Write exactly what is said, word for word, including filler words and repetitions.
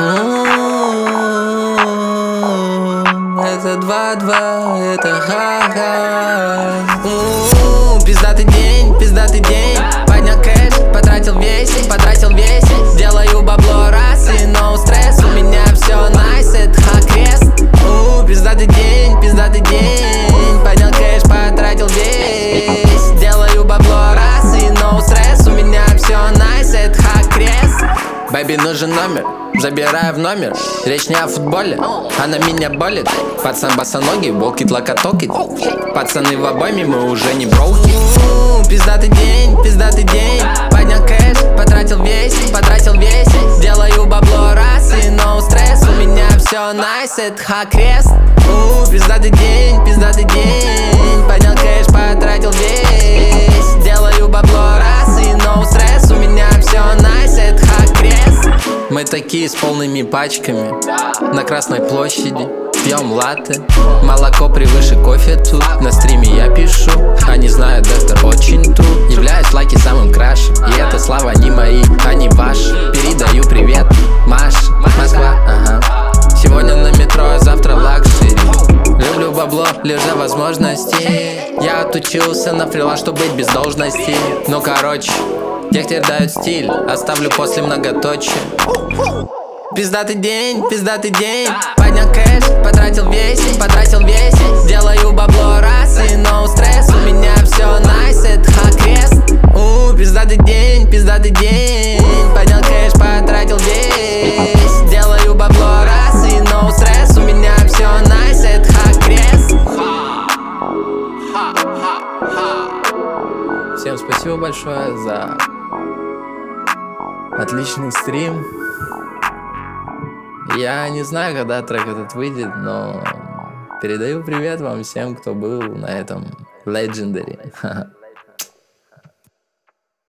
Это два-два, это ха-ха. Пиздатый день, пиздатый день. Поднял кэш, потратил весь, потратил весь. Делаю бабло раз и no стресс. У меня все найс, это ха-крест. Пиздатый день, пиздатый день. Поднял кэш, потратил весь. Делаю бабло раз и no стресс. У меня все найс, это ха-крест. Бэби, нужен номер, забираю в номер. Речь не о футболе, она меня болит. Пацан босоногий, волкит локотокит. Пацаны в обойме, мы уже не броуки. Пиздатый день, пиздатый день. Поднял кэш, потратил весь, потратил весь. Делаю бабло раз и no стресс. У меня все найс, это ха-крест. Пиздатый день, пиздатый день. Поднял кэш, потратил весь. Делаю бабло раз и no стресс. У меня все найс, это ха-крест. Мы такие с полными пачками на Красной площади. Пьем латте, молоко превыше кофе тут. На стриме я пишу, они знают, доктор очень тут. Являюсь лайки самым крашем, и это слава не мои, они ваши. Передаю привет, Маша, Москва, ага. Сегодня на метро, а завтра лакшери. Люблю бабло, лишь за возможности. Я отучился на фриланс, чтобы быть без должности. Ну короче, тех теперь дают стиль, оставлю после многоточия. Пиздатый день, пиздатый день. Поднял кэш, потратил весь, потратил весь. Делаю бабло раз и no стресс. У меня все найс, это ха-крест. Пиздатый день, пиздатый день. Поднял кэш, потратил весь. Делаю бабло раз и no стресс. У меня все найс, это ха-крест. Всем спасибо большое за отличный стрим. Я не знаю, когда трек этот выйдет, но передаю привет вам всем, кто был на этом Legendary.